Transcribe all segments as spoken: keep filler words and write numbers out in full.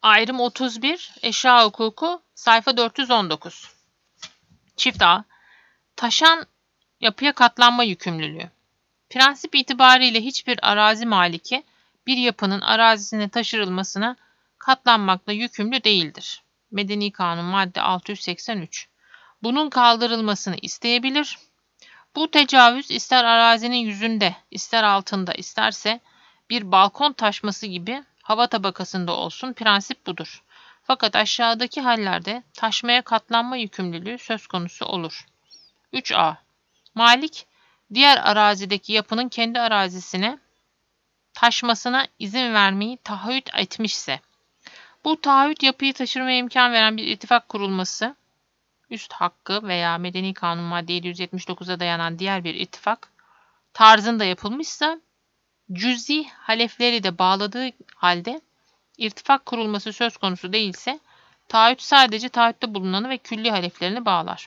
Ayrım otuz bir, eşya hukuku, sayfa dört yüz on dokuz. Çift A. Taşan yapıya katlanma yükümlülüğü. Prensip itibariyle hiçbir arazi maliki bir yapının arazisine taşırılmasına katlanmakla yükümlü değildir. Medeni Kanun madde altı yüz seksen üç. Bunun kaldırılmasını isteyebilir. Bu tecavüz ister arazinin yüzünde, ister altında, isterse bir balkon taşması gibi hava tabakasında olsun, prensip budur. Fakat aşağıdaki hallerde taşmaya katlanma yükümlülüğü söz konusu olur. üç A. Malik, diğer arazideki yapının kendi arazisine taşmasına izin vermeyi taahhüt etmişse, bu taahhüt yapıyı taşırmaya imkan veren bir ittifak kurulması, üst hakkı veya Medeni Kanun madde yedi yüz yetmiş dokuza dayanan diğer bir ittifak tarzında yapılmışsa, cüzi halefleri de bağladığı halde irtifak kurulması söz konusu değilse, taahhüt sadece taahhütte bulunanı ve külli haleflerini bağlar.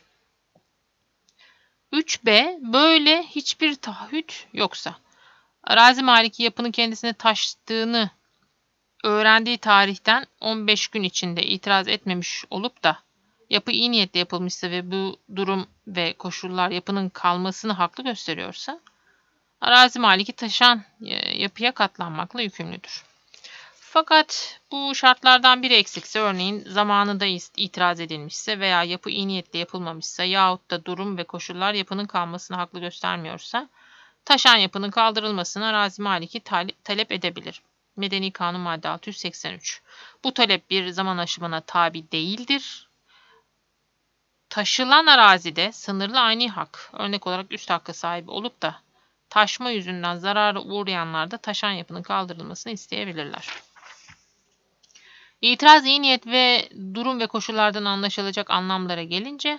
üç B. Böyle hiçbir taahhüt yoksa, arazi maliki yapının kendisine taştığını öğrendiği tarihten on beş gün içinde itiraz etmemiş olup da yapı iyi niyetle yapılmışsa ve bu durum ve koşullar yapının kalmasını haklı gösteriyorsa, arazi maliki taşan yapıya katlanmakla yükümlüdür. Fakat bu şartlardan biri eksikse, örneğin zamanında itiraz edilmişse veya yapı iyi niyetle yapılmamışsa yahut da durum ve koşullar yapının kalmasını haklı göstermiyorsa, taşan yapının kaldırılmasını arazi maliki talep edebilir. Medeni Kanun madde altı yüz seksen üç. Bu talep bir zaman aşımına tabi değildir. Taşılan arazide sınırlı ayni hak, örnek olarak üst hakkı sahibi olup da taşma yüzünden zarara uğrayanlar da taşan yapının kaldırılmasını isteyebilirler. İtiraz iyi niyet ve durum ve koşullardan anlaşılacak anlamlara gelince,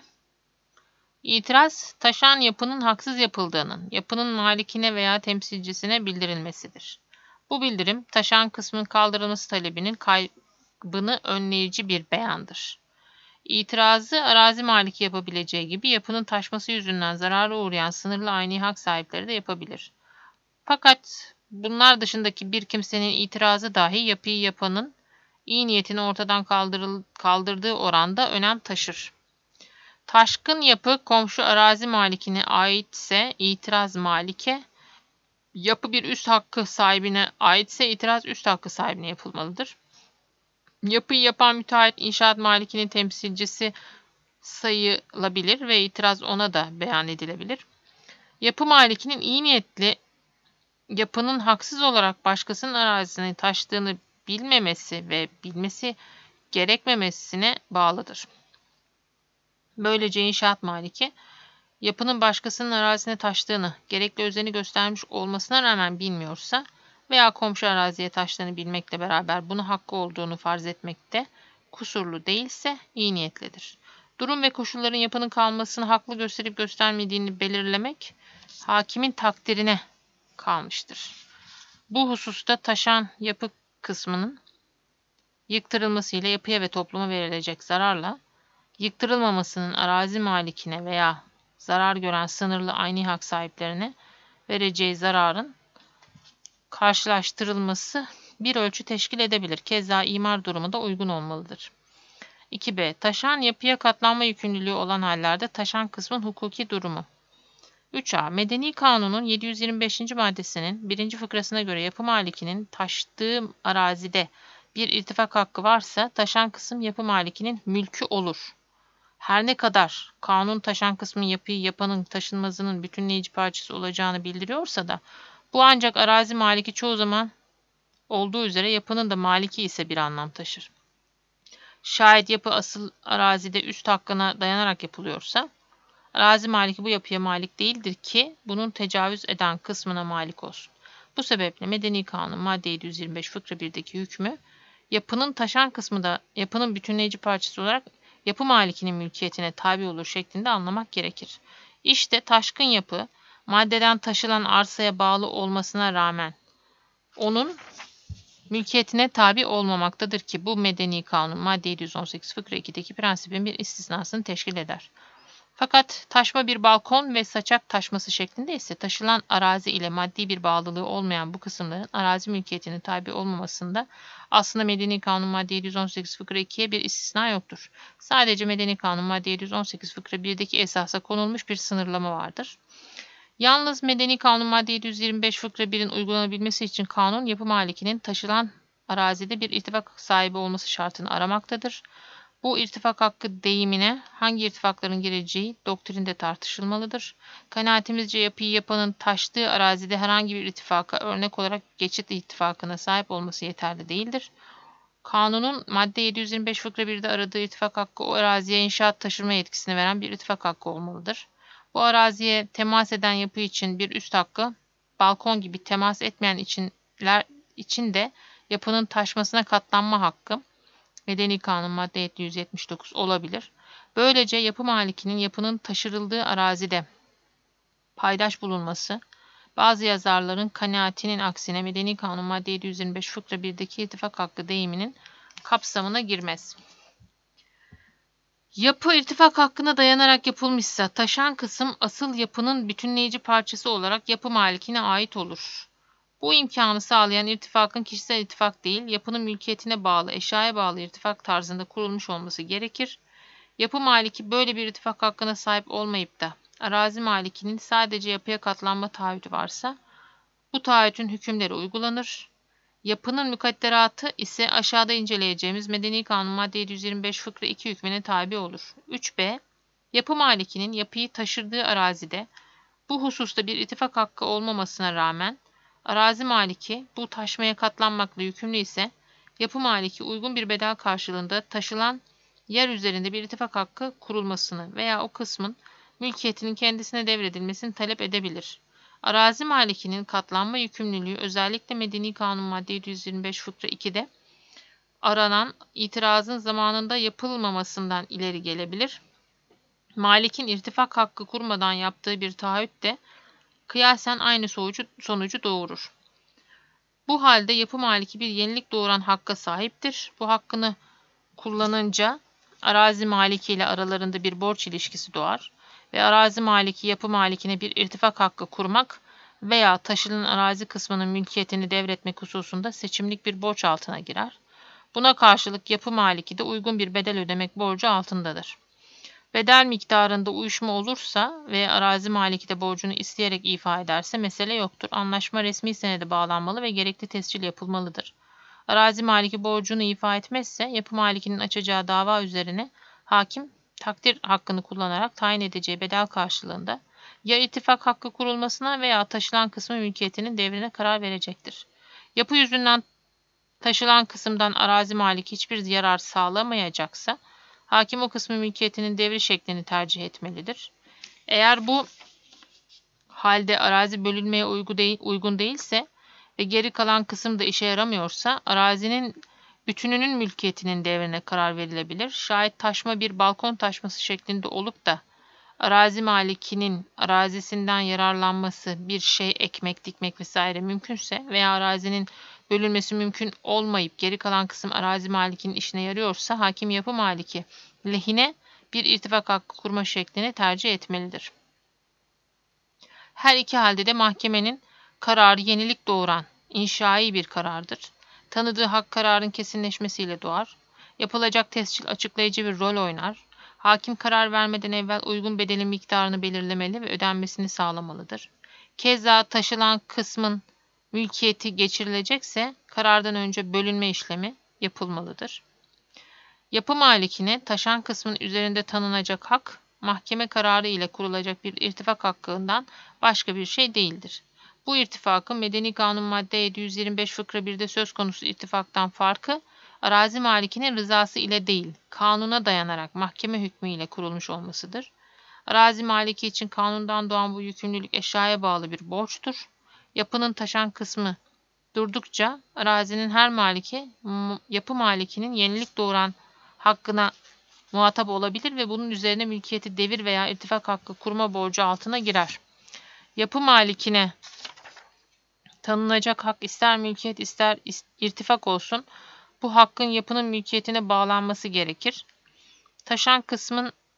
itiraz taşan yapının haksız yapıldığının yapının malikine veya temsilcisine bildirilmesidir. Bu bildirim taşan kısmın kaldırılması talebinin kaybını önleyici bir beyandır. İtirazı arazi maliki yapabileceği gibi yapının taşması yüzünden zarara uğrayan sınırlı ayni hak sahipleri de yapabilir. Fakat bunlar dışındaki bir kimsenin itirazı dahi yapıyı yapanın iyi niyetini ortadan kaldırdığı oranda önem taşır. Taşkın yapı komşu arazi malikine aitse itiraz malike, yapı bir üst hakkı sahibine aitse itiraz üst hakkı sahibine yapılmalıdır. Yapıyı yapan müteahhit inşaat malikinin temsilcisi sayılabilir ve itiraz ona da beyan edilebilir. Yapı malikinin iyi niyetli yapının haksız olarak başkasının arazisine taştığını bilmemesi ve bilmesi gerekmemesine bağlıdır. Böylece inşaat maliki, yapının başkasının arazisine taştığını gerekli özeni göstermiş olmasına rağmen bilmiyorsa veya komşu araziye taştığını bilmekle beraber bunu hakkı olduğunu farz etmekte kusurlu değilse iyi niyetlidir. Durum ve koşulların yapının kalmasını haklı gösterip göstermediğini belirlemek hakimin takdirine kalmıştır. Bu hususta taşan yapı kısmının yıktırılmasıyla yapıya ve topluma verilecek zararla yıktırılmamasının arazi malikine veya zarar gören sınırlı ayni hak sahiplerine vereceği zararın karşılaştırılması bir ölçü teşkil edebilir. Keza imar durumu da uygun olmalıdır. iki B. Taşan yapıya katlanma yükümlülüğü olan hallerde taşan kısmın hukuki durumu. üç A. Medeni Kanun'un yedi yüz yirmi beşinci maddesinin birinci fıkrasına göre yapı malikinin taştığı arazide bir irtifak hakkı varsa taşan kısım yapı malikinin mülkü olur. Her ne kadar kanun taşan kısmın yapıyı yapanın taşınmazının bütünleyici parçası olacağını bildiriyorsa da bu ancak arazi maliki çoğu zaman olduğu üzere yapının da maliki ise bir anlam taşır. Şayet yapı asıl arazide üst hakkına dayanarak yapılıyorsa, arazi maliki bu yapıya malik değildir ki bunun tecavüz eden kısmına malik olsun. Bu sebeple Medeni Kanun madde yedi yüz yirmi beş fıkra birdeki hükmü, yapının taşan kısmı da yapının bütünleyici parçası olarak yapı malikinin mülkiyetine tabi olur şeklinde anlamak gerekir. İşte taşkın yapı, maddeden taşılan arsaya bağlı olmasına rağmen onun mülkiyetine tabi olmamaktadır ki bu Medeni Kanun madde yedi yüz on sekiz fıkra ikideki prensibin bir istisnasını teşkil eder. Fakat taşma bir balkon ve saçak taşması şeklinde ise taşılan arazi ile maddi bir bağlılığı olmayan bu kısımların arazi mülkiyetine tabi olmamasında aslında Medeni Kanun madde yedi yüz on sekiz fıkra ikiye bir istisna yoktur. Sadece Medeni Kanun madde yedi yüz on sekiz fıkra birdeki esasa konulmuş bir sınırlama vardır. Yalnız Medeni Kanun madde yedi yüz yirmi beş fıkra birin uygulanabilmesi için kanun yapı malikinin taşılan arazide bir irtifak sahibi olması şartını aramaktadır. Bu irtifak hakkı deyimine hangi irtifakların gireceği doktrinde tartışılmalıdır. Kanaatimizce yapıyı yapanın taştığı arazide herhangi bir irtifaka örnek olarak geçit ittifakına sahip olması yeterli değildir. Kanunun madde yedi yüz yirmi beş fıkra birde aradığı irtifak hakkı o araziye inşaat taşırma yetkisini veren bir irtifak hakkı olmalıdır. Bu araziye temas eden yapı için bir üst hakkı, balkon gibi temas etmeyen içinler için de yapının taşmasına katlanma hakkı, Medeni Kanun madde yedi yüz yetmiş dokuz olabilir. Böylece yapı malikinin yapının taşırıldığı arazide paydaş bulunması, bazı yazarların kanaatinin aksine Medeni Kanun madde yedi yüz yirmi beş fıkra birdeki irtifak hakkı deyiminin kapsamına girmez. Yapı irtifak hakkına dayanarak yapılmışsa taşan kısım asıl yapının bütünleyici parçası olarak yapı malikine ait olur. Bu imkanı sağlayan irtifakın kişisel irtifak değil, yapının mülkiyetine bağlı, eşyaya bağlı irtifak tarzında kurulmuş olması gerekir. Yapı maliki böyle bir irtifak hakkına sahip olmayıp da arazi malikinin sadece yapıya katlanma taahhütü varsa bu taahhütün hükümleri uygulanır. Yapının mukadderatı ise aşağıda inceleyeceğimiz Medeni Kanun madde yedi yüz yirmi beş fıkra iki hükmüne tabi olur. üç B. Yapı malikinin yapıyı taşırdığı arazide bu hususta bir ittifak hakkı olmamasına rağmen arazi maliki bu taşmaya katlanmakla yükümlü ise yapı maliki uygun bir bedel karşılığında taşılan yer üzerinde bir ittifak hakkı kurulmasını veya o kısmın mülkiyetinin kendisine devredilmesini talep edebilir. Arazi malikinin katlanma yükümlülüğü özellikle Medeni Kanun madde yedi yüz yirmi beş fıkra ikide aranan itirazın zamanında yapılmamasından ileri gelebilir. Malikin irtifak hakkı kurmadan yaptığı bir taahhüt de kıyasen aynı sonucu, sonucu doğurur. Bu halde yapı maliki bir yenilik doğuran hakka sahiptir. Bu hakkını kullanınca arazi maliki ile aralarında bir borç ilişkisi doğar ve arazi maliki yapı malikine bir irtifak hakkı kurmak veya taşınan arazi kısmının mülkiyetini devretmek hususunda seçimlik bir borç altına girer. Buna karşılık yapı maliki de uygun bir bedel ödemek borcu altındadır. Bedel miktarında uyuşma olursa ve arazi maliki de borcunu isteyerek ifa ederse mesele yoktur. Anlaşma resmi senede bağlanmalı ve gerekli tescil yapılmalıdır. Arazi maliki borcunu ifa etmezse yapı malikinin açacağı dava üzerine hakim takdir hakkını kullanarak tayin edeceği bedel karşılığında ya ittifak hakkı kurulmasına veya taşılan kısmı mülkiyetinin devrine karar verecektir. Yapı yüzünden taşılan kısımdan arazi maliki hiçbir yarar sağlamayacaksa hakim o kısmı mülkiyetinin devri şeklini tercih etmelidir. Eğer bu halde arazi bölünmeye uygun değilse ve geri kalan kısım da işe yaramıyorsa arazinin bütününün mülkiyetinin devrine karar verilebilir. Şayet taşma bir balkon taşması şeklinde olup da arazi malikinin arazisinden yararlanması, bir şey ekmek, dikmek vesaire mümkünse veya arazinin bölünmesi mümkün olmayıp geri kalan kısım arazi malikinin işine yarıyorsa hakim yapı maliki lehine bir irtifak hakkı kurma şeklini tercih etmelidir. Her iki halde de mahkemenin kararı yenilik doğuran, inşai bir karardır. Tanıdığı hak kararın kesinleşmesiyle doğar. Yapılacak tescil açıklayıcı bir rol oynar. Hakim karar vermeden evvel uygun bedelin miktarını belirlemeli ve ödenmesini sağlamalıdır. Keza taşılan kısmın mülkiyeti geçirilecekse karardan önce bölünme işlemi yapılmalıdır. Yapı malikine taşan kısmın üzerinde tanınacak hak, mahkeme kararı ile kurulacak bir irtifak hakkından başka bir şey değildir. Bu irtifakın Medeni Kanun madde yedi yüz yirmi beş fıkra birde söz konusu irtifaktan farkı, arazi malikinin rızası ile değil, kanuna dayanarak mahkeme hükmü ile kurulmuş olmasıdır. Arazi maliki için kanundan doğan bu yükümlülük eşyaya bağlı bir borçtur. Yapının taşan kısmı durdukça arazinin her maliki, yapı malikinin yenilik doğuran hakkına muhatap olabilir ve bunun üzerine mülkiyeti devir veya irtifak hakkı kurma borcu altına girer. Yapı malikine tanınacak hak ister mülkiyet ister irtifak olsun, bu hakkın yapının mülkiyetine bağlanması gerekir. Taşan kısmın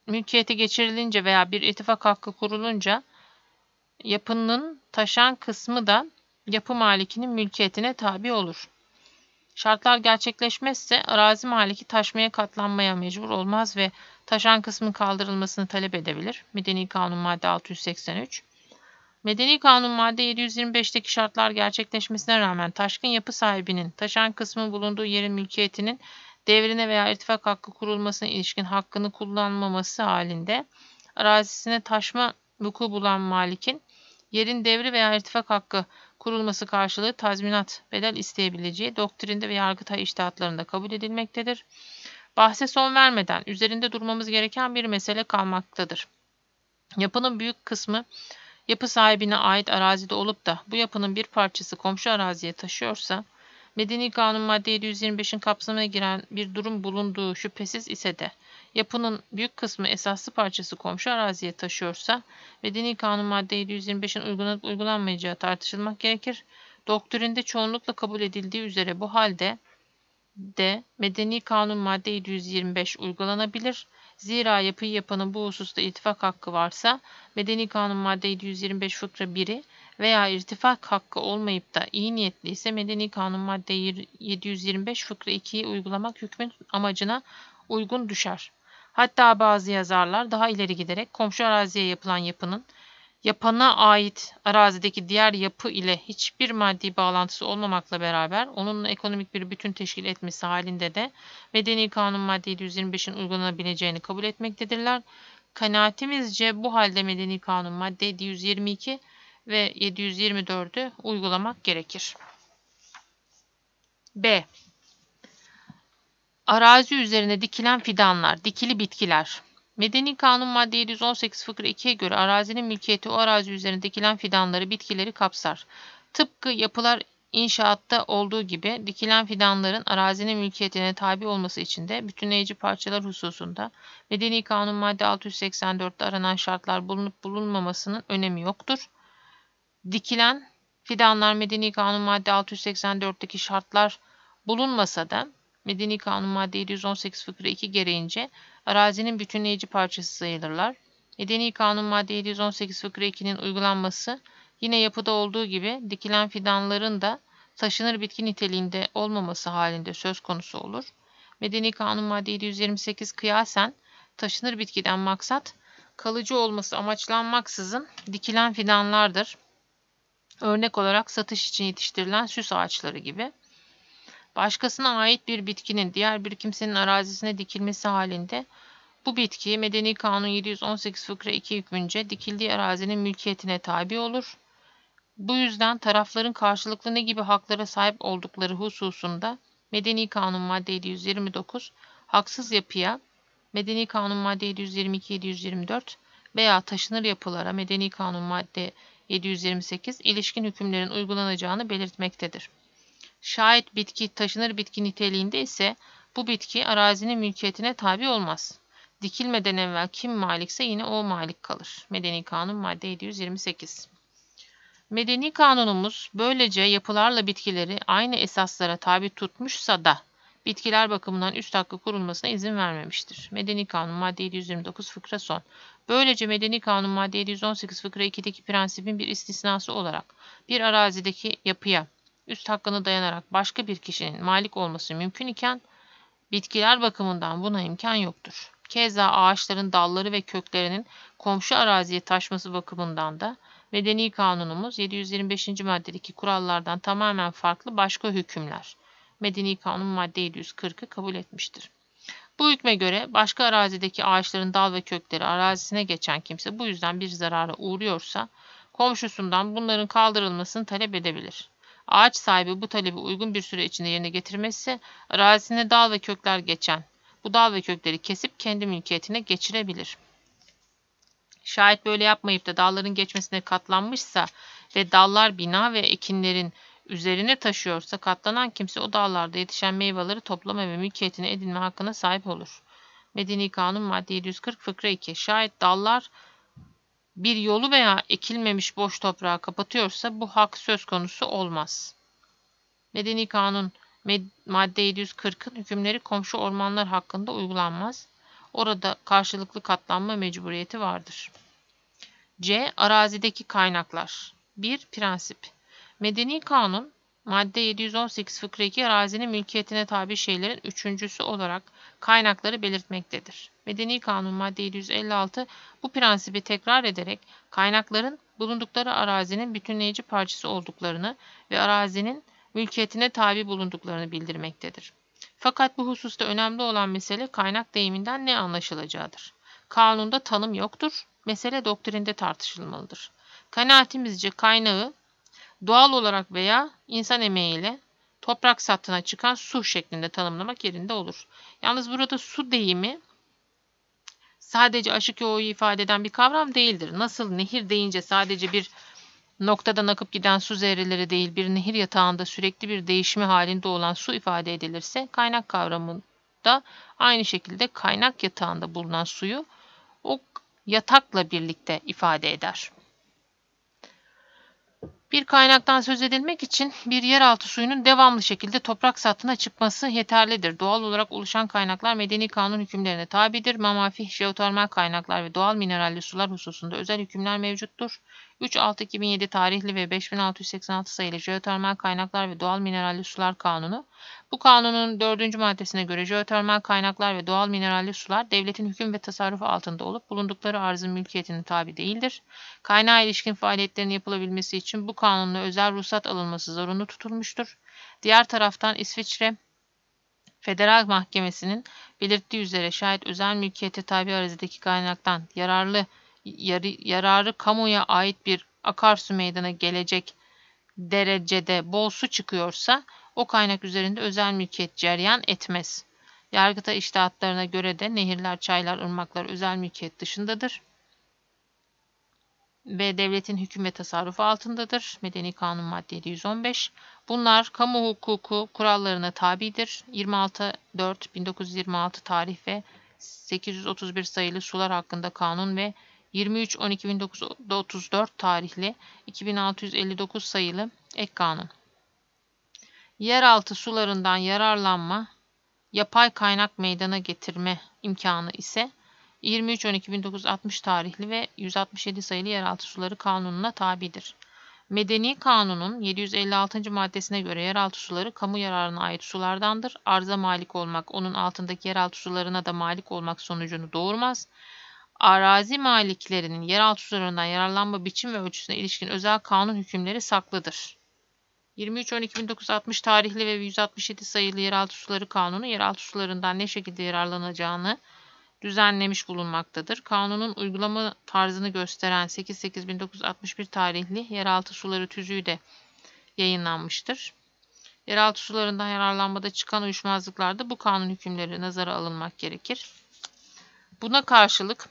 mülkiyete geçirilince veya bir ittifak hakkı kurulunca yapının taşan kısmı da yapı malikinin mülkiyetine tabi olur. Şartlar gerçekleşmezse arazi maliki taşmaya katlanmaya mecbur olmaz ve taşan kısmın kaldırılmasını talep edebilir. Medeni Kanun madde altı yüz seksen üç. Medeni Kanun madde yedi yüz yirmi beş'teki şartlar gerçekleşmesine rağmen taşkın yapı sahibinin taşan kısmın bulunduğu yerin mülkiyetinin devrine veya irtifak hakkı kurulmasına ilişkin hakkını kullanmaması halinde arazisine taşma vuku bulan malikin yerin devri veya irtifak hakkı kurulması karşılığı tazminat bedel isteyebileceği doktrinde ve Yargıtay içtihatlarında kabul edilmektedir. Bahse son vermeden üzerinde durmamız gereken bir mesele kalmaktadır. Yapının büyük kısmı yapı sahibine ait arazide olup da bu yapının bir parçası komşu araziye taşıyorsa, Medeni Kanun madde yedi yüz yirmi beş'in kapsamına giren bir durum bulunduğu şüphesiz ise de yapının büyük kısmı esaslı parçası komşu araziye taşıyorsa, Medeni Kanun madde yedi yüz yirmi beş'in uygulanıp uygulanmayacağı tartışılmak gerekir. Doktrinde çoğunlukla kabul edildiği üzere bu halde de Medeni Kanun madde yedi yüz yirmi beş uygulanabilir. Zira yapıyı yapanın bu hususta ittifak hakkı varsa Medeni Kanun madde yedi yüz yirmi beş fıkra bir'i veya irtifak hakkı olmayıp da iyi niyetli ise Medeni Kanun madde yedi yüz yirmi beş fıkra iki'yi uygulamak hükmün amacına uygun düşer. Hatta bazı yazarlar daha ileri giderek komşu araziye yapılan yapının yapana ait arazideki diğer yapı ile hiçbir maddi bağlantısı olmamakla beraber onunla ekonomik bir bütün teşkil etmesi halinde de Medeni Kanun madde yedi yüz yirmi beş'in uygulanabileceğini kabul etmektedirler. Kanaatimizce bu halde Medeni Kanun madde yedi yüz yirmi iki ve yedi yüz yirmi dört'ü uygulamak gerekir. B. Arazi üzerine dikilen fidanlar, dikili bitkiler. Medeni Kanun madde yedi yüz on sekiz fıkra iki'ye göre arazinin mülkiyeti o arazi üzerine dikilen fidanları, bitkileri kapsar. Tıpkı yapılar inşaatta olduğu gibi dikilen fidanların arazinin mülkiyetine tabi olması için de bütünleyici parçalar hususunda Medeni Kanun madde altı yüz seksen dört'te aranan şartlar bulunup bulunmamasının önemi yoktur. Dikilen fidanlar Medeni Kanun madde altı yüz seksen dört'teki şartlar bulunmasa da Medeni Kanun madde yedi yüz on sekiz fıkra iki gereğince arazinin bütünleyici parçası sayılırlar. Medeni Kanun madde yedi yüz on sekiz fıkra iki'nin uygulanması yine yapıda olduğu gibi dikilen fidanların da taşınır bitki niteliğinde olmaması halinde söz konusu olur. Medeni Kanun madde yedi yüz yirmi sekiz kıyasen taşınır bitkiden maksat kalıcı olması amaçlanmaksızın dikilen fidanlardır. Örnek olarak satış için yetiştirilen süs ağaçları gibi. Başkasına ait bir bitkinin diğer bir kimsenin arazisine dikilmesi halinde bu bitki Medeni Kanun yedi yüz on sekiz fıkra iki hükmünce dikildiği arazinin mülkiyetine tabi olur. Bu yüzden tarafların karşılıklı ne gibi haklara sahip oldukları hususunda Medeni Kanun madde yedi yüz yirmi dokuz, haksız yapıya Medeni Kanun madde yedi yüz yirmi iki yedi yüz yirmi dört veya taşınır yapılara Medeni Kanun madde yedi yüz yirmi sekiz ilişkin hükümlerin uygulanacağını belirtmektedir. Şayet bitki taşınır bitki niteliğinde ise bu bitki arazinin mülkiyetine tabi olmaz. Dikilmeden evvel kim malikse yine o malik kalır. Medeni Kanun madde yedi yüz yirmi sekiz. Medeni Kanunumuz böylece yapılarla bitkileri aynı esaslara tabi tutmuşsa da bitkiler bakımından üst hakkı kurulmasına izin vermemiştir. Medeni Kanun madde yedi yüz yirmi dokuz fıkra son. Böylece Medeni Kanun madde yedi yüz on sekiz fıkra iki'deki prensibin bir istisnası olarak bir arazideki yapıya üst hakkını dayanarak başka bir kişinin malik olması mümkün iken bitkiler bakımından buna imkan yoktur. Keza ağaçların dalları ve köklerinin komşu araziye taşması bakımından da Medeni Kanunumuz yedi yüz yirmi beşinci maddedeki kurallardan tamamen farklı başka hükümler Medeni Kanun madde yedi yüz kırk'ı kabul etmiştir. Bu hükme göre başka arazideki ağaçların dal ve kökleri arazisine geçen kimse bu yüzden bir zarara uğruyorsa komşusundan bunların kaldırılmasını talep edebilir. Ağaç sahibi bu talebi uygun bir süre içinde yerine getirmezse arazisine dal ve kökler geçen bu dal ve kökleri kesip kendi mülkiyetine geçirebilir. Şayet böyle yapmayıp da dalların geçmesine katlanmışsa ve dallar bina ve ekinlerin üzerine taşıyorsa katlanan kimse o dallarda yetişen meyveleri toplama ve mülkiyetine edinme hakkına sahip olur. Medeni Kanun madde yedi yüz kırk fıkra iki. Şayet dallar bir yolu veya ekilmemiş boş toprağı kapatıyorsa bu hak söz konusu olmaz. Medeni Kanun madde yedi yüz kırk'ın hükümleri komşu ormanlar hakkında uygulanmaz. orada karşılıklı katlanma mecburiyeti vardır. C. Arazideki kaynaklar. bir. Prensip. Medeni kanun, madde yedi yüz on sekiz fıkra iki arazinin mülkiyetine tabi şeylerin üçüncüsü olarak kaynakları belirtmektedir. Medeni kanun madde yedi yüz elli altı bu prensibi tekrar ederek kaynakların bulundukları arazinin bütünleyici parçası olduklarını ve arazinin mülkiyetine tabi bulunduklarını bildirmektedir. Fakat bu hususta önemli olan mesele kaynak deyiminden ne anlaşılacağıdır. Kanunda tanım yoktur. Mesele doktrinde tartışılmalıdır. Kanaatimizce kaynağı doğal olarak veya insan emeğiyle toprak sattığına çıkan su şeklinde tanımlamak yerinde olur. Yalnız burada su deyimi sadece aşık o'yu ifade eden bir kavram değildir. Nasıl nehir deyince sadece bir noktadan akıp giden su zerreleri değil, bir nehir yatağında sürekli bir değişimi halinde olan su ifade edilirse, kaynak kavramında aynı şekilde kaynak yatağında bulunan suyu o yatakla birlikte ifade eder. Bir kaynaktan söz edilmek için bir yeraltı suyunun devamlı şekilde toprak sathına çıkması yeterlidir. Doğal olarak oluşan kaynaklar medeni kanun hükümlerine tabidir. Mamafi, jeotermal kaynaklar ve doğal mineralli sular hususunda özel hükümler mevcuttur. üç altı iki bin yedi tarihli ve beş bin altı yüz seksen altı sayılı jeotermal kaynaklar ve doğal mineralli sular kanunu. Bu kanunun dördüncü maddesine göre jeotermal kaynaklar ve doğal mineralli sular devletin hüküm ve tasarrufu altında olup bulundukları arzın mülkiyetine tabi değildir. Kaynağa ilişkin faaliyetlerin yapılabilmesi için bu kanunla özel ruhsat alınması zorunlu tutulmuştur. Diğer taraftan İsviçre Federal Mahkemesi'nin belirttiği üzere şayet özel mülkiyete tabi arazideki kaynaktan yararlı yarı, yararı kamuya ait bir akarsu meydana gelecek derecede bol su çıkıyorsa o kaynak üzerinde özel mülkiyet cereyan etmez. Yargıtay içtihatlarına göre de nehirler, çaylar, ırmaklar özel mülkiyet dışındadır ve devletin hüküm ve tasarrufu altındadır. Medeni Kanun madde yedi yüz on beş. Bunlar kamu hukuku kurallarına tabidir. yirmi altı dört bin dokuz yüz yirmi altı tarih ve sekiz yüz otuz bir sayılı sular hakkında kanun ve yirmi üç on iki bin dokuz yüz otuz dört tarihli iki bin altı yüz elli dokuz sayılı ek kanun. Yeraltı sularından yararlanma, yapay kaynak meydana getirme imkanı ise yirmi üç on iki bin dokuz yüz altmış tarihli ve yüz altmış yedi sayılı Yeraltı Suları Kanunu'na tabidir. Medeni Kanun'un yedi yüz elli altıncı maddesine göre yeraltı suları kamu yararına ait sulardandır. Arza malik olmak, onun altındaki yeraltı sularına da malik olmak sonucunu doğurmaz. Arazi maliklerinin yeraltı sularından yararlanma biçim ve ölçüsüne ilişkin özel kanun hükümleri saklıdır. yirmi üç on iki bin dokuz yüz altmış tarihli ve yüz altmış yedi sayılı Yeraltı Suları Kanunu, yeraltı sularından ne şekilde yararlanacağını düzenlemiş bulunmaktadır. Kanunun uygulama tarzını gösteren sekiz sekiz bin dokuz yüz altmış bir tarihli Yeraltı Suları Tüzüğü de yayınlanmıştır. Yeraltı sularından yararlanmada çıkan uyuşmazlıklarda bu kanun hükümleri nazara alınmak gerekir. Buna karşılık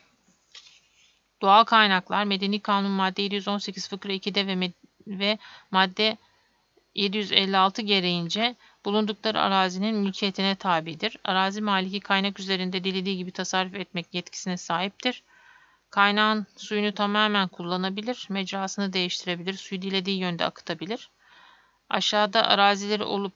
doğal kaynaklar Medeni Kanun madde yedi yüz on sekiz fıkra iki'de ve, ve madde yedi yüz elli altı gereğince bulundukları arazinin mülkiyetine tabidir. Arazi maliki kaynak üzerinde dilediği gibi tasarruf etmek yetkisine sahiptir. Kaynağın suyunu tamamen kullanabilir, mecrasını değiştirebilir, suyu dilediği yönde akıtabilir. Aşağıda arazileri olup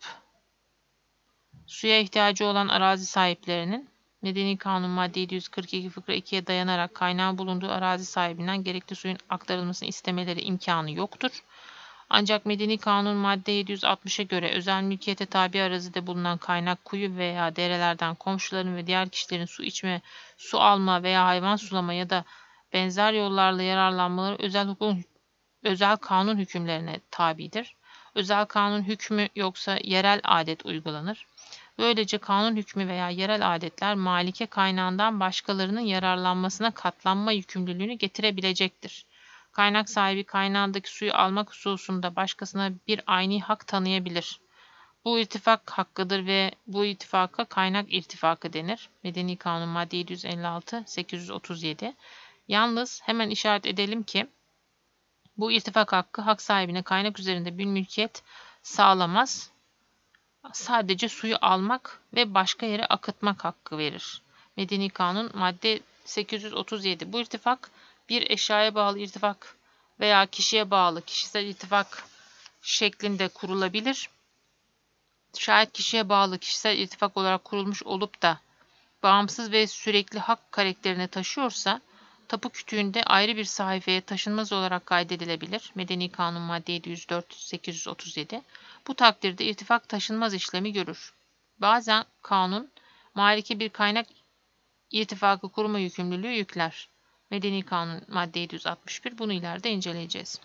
suya ihtiyacı olan arazi sahiplerinin Medeni Kanun madde yedi yüz kırk iki fıkra iki'ye dayanarak kaynağın bulunduğu arazi sahibinden gerekli suyun aktarılmasını istemeleri imkanı yoktur. Ancak Medeni Kanun madde yedi yüz altmış'a göre özel mülkiyete tabi arazide bulunan kaynak kuyu veya derelerden komşuların ve diğer kişilerin su içme, su alma veya hayvan sulama ya da benzer yollarla yararlanmaları özel hukuk, özel kanun hükümlerine tabidir. Özel kanun hükmü yoksa yerel adet uygulanır. Böylece kanun hükmü veya yerel adetler malike kaynağından başkalarının yararlanmasına katlanma yükümlülüğünü getirebilecektir. Kaynak sahibi kaynağındaki suyu almak hususunda başkasına bir ayni hak tanıyabilir. Bu irtifak hakkıdır ve bu irtifaka kaynak irtifakı denir. Medeni Kanun madde yedi yüz elli altı sekiz yüz otuz yedi. Yalnız hemen işaret edelim ki bu irtifak hakkı hak sahibine kaynak üzerinde bir mülkiyet sağlamaz. Sadece suyu almak ve başka yere akıtmak hakkı verir. Medeni Kanun madde sekiz yüz otuz yedi. Bu irtifak bir eşyaya bağlı irtifak veya kişiye bağlı kişisel irtifak şeklinde kurulabilir. Şayet kişiye bağlı kişisel irtifak olarak kurulmuş olup da bağımsız ve sürekli hak karakterini taşıyorsa, tapu kütüğünde ayrı bir sayfaya taşınmaz olarak kaydedilebilir. Medeni Kanun madde yedi yüz dört sekiz yüz otuz yedi. Bu takdirde irtifak taşınmaz işlemi görür. Bazen kanun, maliki bir kaynak irtifakı kurma yükümlülüğü yükler. Medeni Kanun madde yedi yüz altmış bir. Bunu ileride inceleyeceğiz.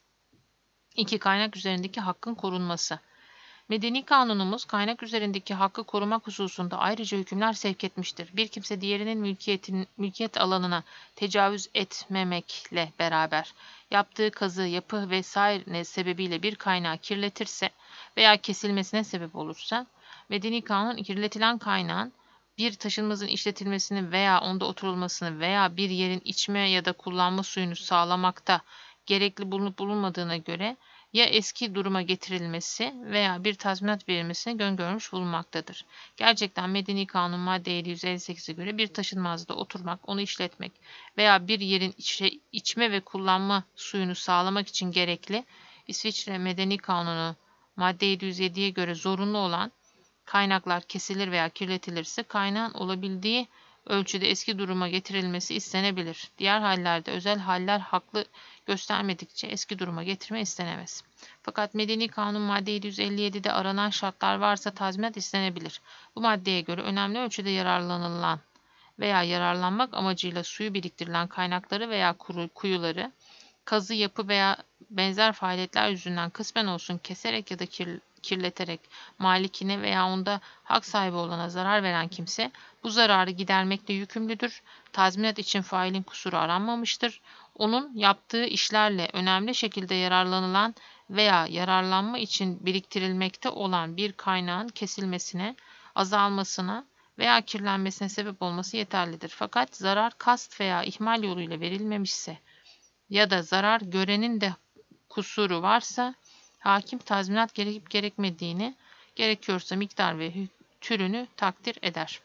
iki. Kaynak üzerindeki hakkın korunması. Medeni kanunumuz kaynak üzerindeki hakkı korumak hususunda ayrıca hükümler sevk etmiştir. Bir kimse diğerinin mülkiyetin, mülkiyet alanına tecavüz etmemekle beraber yaptığı kazı, yapı vesaire sebebiyle bir kaynağı kirletirse veya kesilmesine sebep olursa, medeni kanun kirletilen kaynağın bir taşınmazın işletilmesini veya onda oturulmasını veya bir yerin içme ya da kullanma suyunu sağlamakta gerekli bulunup bulunmadığına göre ya eski duruma getirilmesi veya bir tazminat verilmesini öngörmüş bulunmaktadır. Gerçekten Medeni Kanun madde yedi yüz elli sekize göre bir taşınmazda oturmak, onu işletmek veya bir yerin içe, içme ve kullanma suyunu sağlamak için gerekli, İsviçre Medeni Kanunu madde yedi yüz yediye göre zorunlu olan kaynaklar kesilir veya kirletilirse kaynağın olabildiği ölçüde eski duruma getirilmesi istenebilir. Diğer hallerde özel haller haklı göstermedikçe eski duruma getirme istenemez. Fakat Medeni Kanun madde yedi yüz elli yedide aranan şartlar varsa tazminat istenebilir. Bu maddeye göre önemli ölçüde yararlanılan veya yararlanmak amacıyla suyu biriktirilen kaynakları veya kuyuları, kazı, yapı veya benzer faaliyetler yüzünden kısmen olsun keserek ya da kir, kirleterek malikine veya onda hak sahibi olana zarar veren kimse bu zararı gidermekle yükümlüdür. Tazminat için failin kusuru aranmamıştır. Onun yaptığı işlerle önemli şekilde yararlanılan veya yararlanma için biriktirilmekte olan bir kaynağın kesilmesine, azalmasına veya kirlenmesine sebep olması yeterlidir. Fakat zarar kast veya ihmal yoluyla verilmemişse ya da zarar görenin de kusuru varsa hakim tazminat gerekip gerekmediğini, gerekiyorsa miktar ve türünü takdir eder.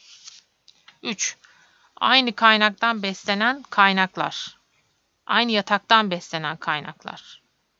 üç. Aynı kaynaktan beslenen kaynaklar. Aynı yataktan beslenen kaynaklar.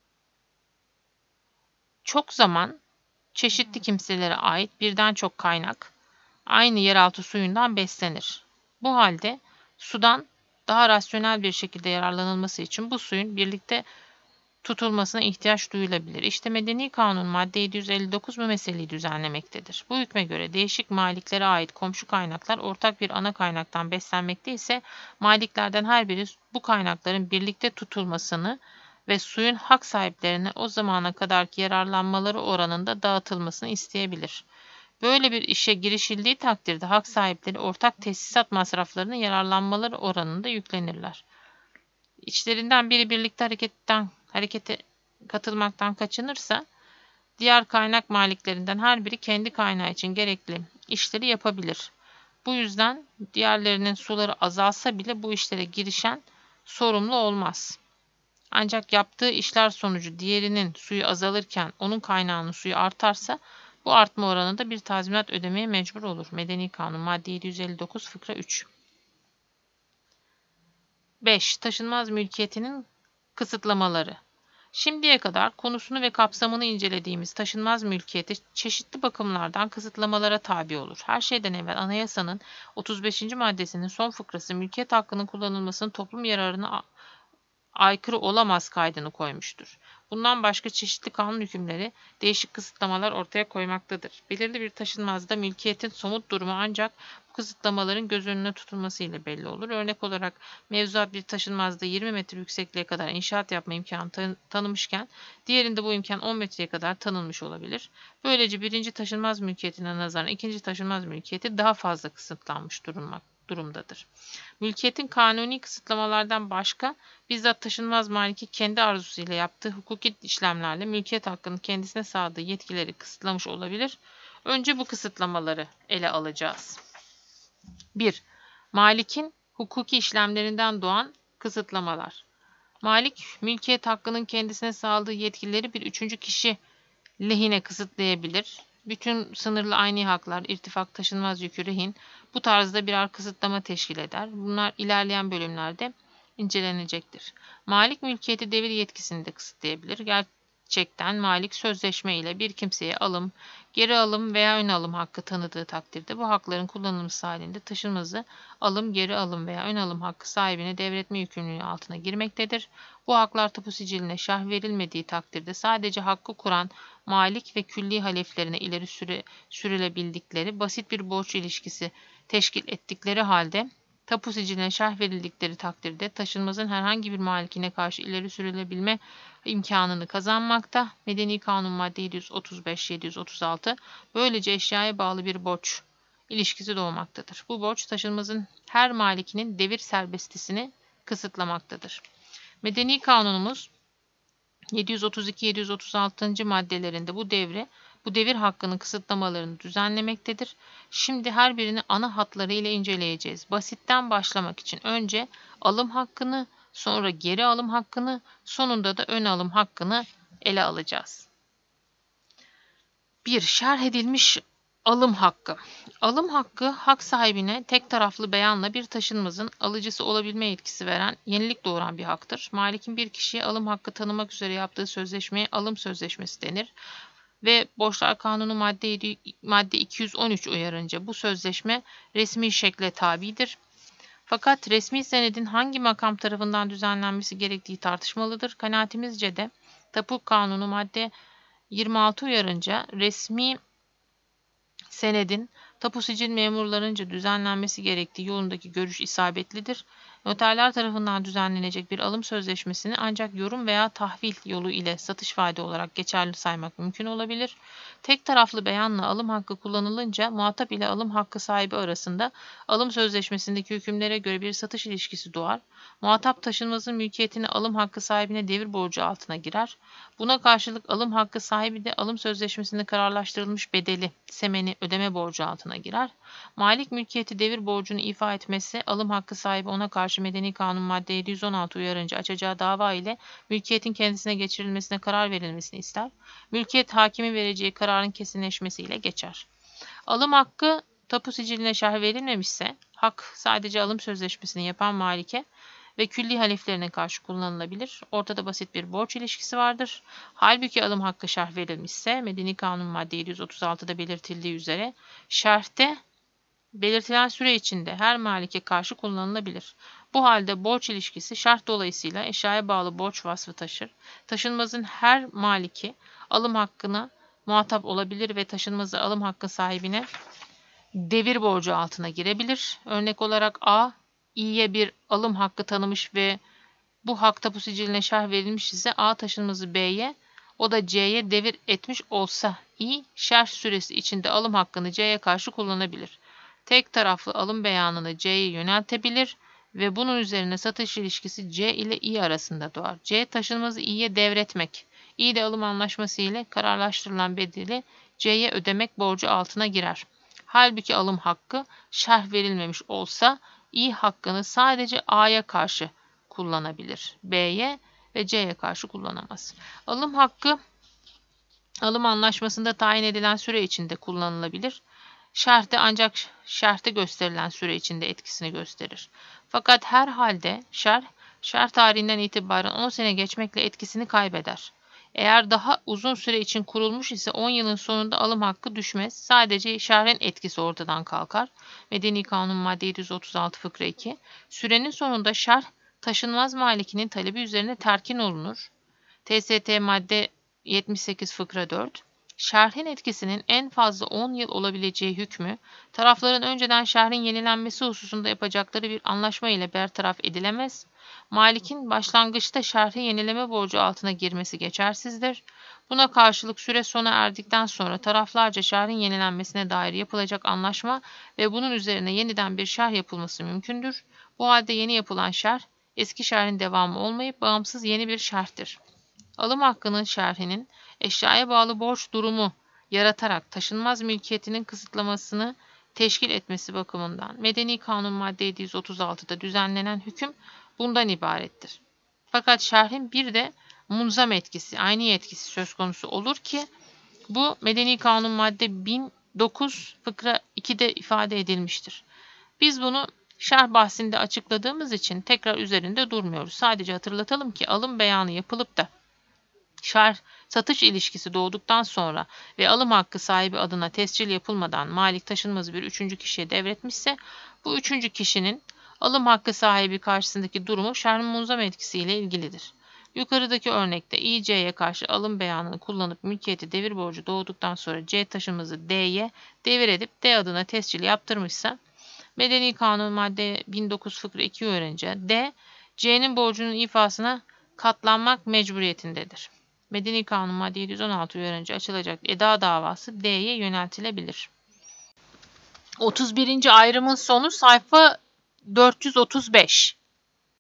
Çok zaman çeşitli kimselere ait birden çok kaynak aynı yeraltı suyundan beslenir. Bu halde sudan daha rasyonel bir şekilde yararlanılması için bu suyun birlikte tutulmasına ihtiyaç duyulabilir. İşte Medeni Kanun madde yedi yüz elli dokuz bu meseleyi düzenlemektedir. Bu hükme göre değişik maliklere ait komşu kaynaklar ortak bir ana kaynaktan beslenmekte ise maliklerden her biri bu kaynakların birlikte tutulmasını ve suyun hak sahiplerine o zamana kadarki yararlanmaları oranında dağıtılmasını isteyebilir. Böyle bir işe girişildiği takdirde hak sahipleri ortak tesisat masraflarını yararlanmaları oranında yüklenirler. İçlerinden biri birlikte hareketten, harekete katılmaktan kaçınırsa, diğer kaynak maliklerinden her biri kendi kaynağı için gerekli işleri yapabilir. Bu yüzden diğerlerinin suları azalsa bile bu işlere girişen sorumlu olmaz. Ancak yaptığı işler sonucu diğerinin suyu azalırken onun kaynağının suyu artarsa, bu artma oranında bir tazminat ödemeye mecbur olur. Medeni Kanun madde yedi yüz elli dokuz fıkra üç. beş. Taşınmaz mülkiyetinin kısıtlamaları. Şimdiye kadar konusunu ve kapsamını incelediğimiz taşınmaz mülkiyeti çeşitli bakımlardan kısıtlamalara tabi olur. Her şeyden evvel anayasanın otuz beşinci maddesinin son fıkrası mülkiyet hakkının kullanılmasının toplum yararına aykırı olamaz kaydını koymuştur. Bundan başka çeşitli kanun hükümleri değişik kısıtlamalar ortaya koymaktadır. Belirli bir taşınmazda mülkiyetin somut durumu ancak bu kısıtlamaların göz önüne tutulmasıyla belli olur. Örnek olarak mevzuat bir taşınmazda yirmi metre yüksekliğe kadar inşaat yapma imkanı tan tanımışken diğerinde bu imkan on metreye kadar tanınmış olabilir. Böylece birinci taşınmaz mülkiyetine nazaran ikinci taşınmaz mülkiyeti daha fazla kısıtlanmış durumda. durumdadır. Mülkiyetin kanuni kısıtlamalardan başka bizzat taşınmaz maliki kendi arzusuyla yaptığı hukuki işlemlerle mülkiyet hakkının kendisine sağladığı yetkileri kısıtlamış olabilir. Önce bu kısıtlamaları ele alacağız. bir. Malikin hukuki işlemlerinden doğan kısıtlamalar. Malik, mülkiyet hakkının kendisine sağladığı yetkileri bir üçüncü kişi lehine kısıtlayabilir. Bütün sınırlı ayni haklar, irtifak, taşınmaz yükü, rehin bu tarzda birer kısıtlama teşkil eder. Bunlar ilerleyen bölümlerde incelenecektir. Malik mülkiyeti devir yetkisini de kısıtlayabilir. Ger çekten malik sözleşme ile bir kimseye alım, geri alım veya ön alım hakkı tanıdığı takdirde bu hakların kullanılması halinde taşınmazı alım, geri alım veya ön alım hakkı sahibine devretme yükümlülüğü altına girmektedir. Bu haklar tapu siciline şerh verilmediği takdirde sadece hakkı kuran malik ve külli haleflerine ileri süre, sürülebildikleri basit bir borç ilişkisi teşkil ettikleri halde tapu siciline şerh verildikleri takdirde taşınmazın herhangi bir malikine karşı ileri sürülebilme imkanını kazanmakta. Medeni Kanun madde yedi yüz otuz beş yedi yüz otuz altı böylece eşyaya bağlı bir borç ilişkisi doğmaktadır. Bu borç taşınmazın her malikinin devir serbestisini kısıtlamaktadır. Medeni Kanunumuz yedi yüz otuz iki yedi yüz otuz altı. maddelerinde bu devri, bu devir hakkının kısıtlamalarını düzenlemektedir. Şimdi her birini ana hatları ile inceleyeceğiz. Basitten başlamak için önce alım hakkını, sonra geri alım hakkını, sonunda da ön alım hakkını ele alacağız. bir. Şerh edilmiş alım hakkı. Alım hakkı, hak sahibine tek taraflı beyanla bir taşınmazın alıcısı olabilme yetkisi veren, yenilik doğuran bir haktır. Malikin bir kişiye alım hakkı tanımak üzere yaptığı sözleşmeye alım sözleşmesi denir ve Borçlar Kanunu madde, yedi, madde iki yüz on üç uyarınca bu sözleşme resmi şekle tabidir. Fakat resmi senedin hangi makam tarafından düzenlenmesi gerektiği tartışmalıdır. Kanaatimizce de Tapu Kanunu madde yirmi altı uyarınca resmi senedin tapu sicil memurlarınca düzenlenmesi gerektiği yolundaki görüş isabetlidir. Noterler tarafından düzenlenecek bir alım sözleşmesini ancak yorum veya tahvil yolu ile satış vaadi olarak geçerli saymak mümkün olabilir. Tek taraflı beyanla alım hakkı kullanılınca muhatap ile alım hakkı sahibi arasında alım sözleşmesindeki hükümlere göre bir satış ilişkisi doğar. Muhatap taşınmazın mülkiyetini alım hakkı sahibine devir borcu altına girer. Buna karşılık alım hakkı sahibi de alım sözleşmesinde kararlaştırılmış bedeli, semeni ödeme borcu altına girer. Malik mülkiyeti devir borcunu ifa etmesi, alım hakkı sahibi ona karşı Medeni Kanun madde yedi yüz on altı uyarınca açacağı dava ile mülkiyetin kendisine geçirilmesine karar verilmesini ister. Mülkiyet hakimi vereceği kararın kesinleşmesiyle geçer. Alım hakkı tapu siciline şerh verilmemişse, hak sadece alım sözleşmesini yapan malike ve külli haleflerine karşı kullanılabilir. Ortada basit bir borç ilişkisi vardır. Halbuki alım hakkı şerh verilmişse, Medeni Kanun madde yedi yüz otuz altıda belirtildiği üzere, şerhte belirtilen süre içinde her malike karşı kullanılabilir. Bu halde borç ilişkisi şart dolayısıyla eşyaya bağlı borç vasfı taşır. Taşınmazın her maliki alım hakkına muhatap olabilir ve taşınmazı alım hakkı sahibine devir borcu altına girebilir. Örnek olarak A, İ'ye bir alım hakkı tanımış ve bu hak tapu siciline şerh verilmiş ise A taşınmazı B'ye, o da C'ye devir etmiş olsa İ, şerh süresi içinde alım hakkını C'ye karşı kullanabilir. Tek taraflı alım beyanını C'ye yöneltebilir ve bunun üzerine satış ilişkisi C ile İ arasında doğar. C taşınmazı İ'ye devretmek, İ de alım anlaşması ile kararlaştırılan bedeli C'ye ödemek borcu altına girer. Halbuki alım hakkı şerh verilmemiş olsa İ hakkını sadece A'ya karşı kullanabilir. B'ye ve C'ye karşı kullanamaz. Alım hakkı alım anlaşmasında tayin edilen süre içinde kullanılabilir. Şerhte ancak şerhte gösterilen süre içinde etkisini gösterir. Fakat her halde şerh, şerh tarihinden itibaren on sene geçmekle etkisini kaybeder. Eğer daha uzun süre için kurulmuş ise on yılın sonunda alım hakkı düşmez. Sadece şerhin etkisi ortadan kalkar. Medeni Kanun madde yedi yüz otuz altı fıkra iki. Sürenin sonunda şerh taşınmaz malikinin talebi üzerine terkin olunur. T S T madde yetmiş sekiz fıkra dört. Şerhin etkisinin en fazla on yıl olabileceği hükmü, tarafların önceden şerhin yenilenmesi hususunda yapacakları bir anlaşma ile bertaraf edilemez. Malikin başlangıçta şerhi yenileme borcu altına girmesi geçersizdir. Buna karşılık süre sona erdikten sonra taraflarca şerhin yenilenmesine dair yapılacak anlaşma ve bunun üzerine yeniden bir şerh yapılması mümkündür. Bu halde yeni yapılan şerh, eski şerhin devamı olmayıp bağımsız yeni bir şerhtir. Alım hakkının şerhinin eşyaya bağlı borç durumu yaratarak taşınmaz mülkiyetinin kısıtlamasını teşkil etmesi bakımından Medeni Kanun madde yedi yüz otuz altıda düzenlenen hüküm bundan ibarettir. Fakat şerhin bir de munzam etkisi, aynı etkisi söz konusu olur ki bu Medeni Kanun madde bin dokuz fıkra ikide ifade edilmiştir. Biz bunu şerh bahsinde açıkladığımız için tekrar üzerinde durmuyoruz. Sadece hatırlatalım ki alım beyanı yapılıp da şer satış ilişkisi doğduktan sonra ve alım hakkı sahibi adına tescil yapılmadan malik taşınmazı bir üçüncü kişiye devretmişse, bu üçüncü kişinin alım hakkı sahibi karşısındaki durumu şer munzam etkisiyle ilgilidir. Yukarıdaki örnekte İ C'ye karşı alım beyanını kullanıp mülkiyeti devir borcu doğduktan sonra C taşınmazı D'ye devir edip D adına tescil yaptırmışsa, Medeni Kanun madde bin dokuz yüz fıkra iki öğrenince D, C'nin borcunun ifasına katlanmak mecburiyetindedir. Medeni Kanun madde yedi yüz on altı uyarınca açılacak eda davası D'ye yöneltilebilir. otuz birinci ayrımın sonu sayfa dört yüz otuz beş.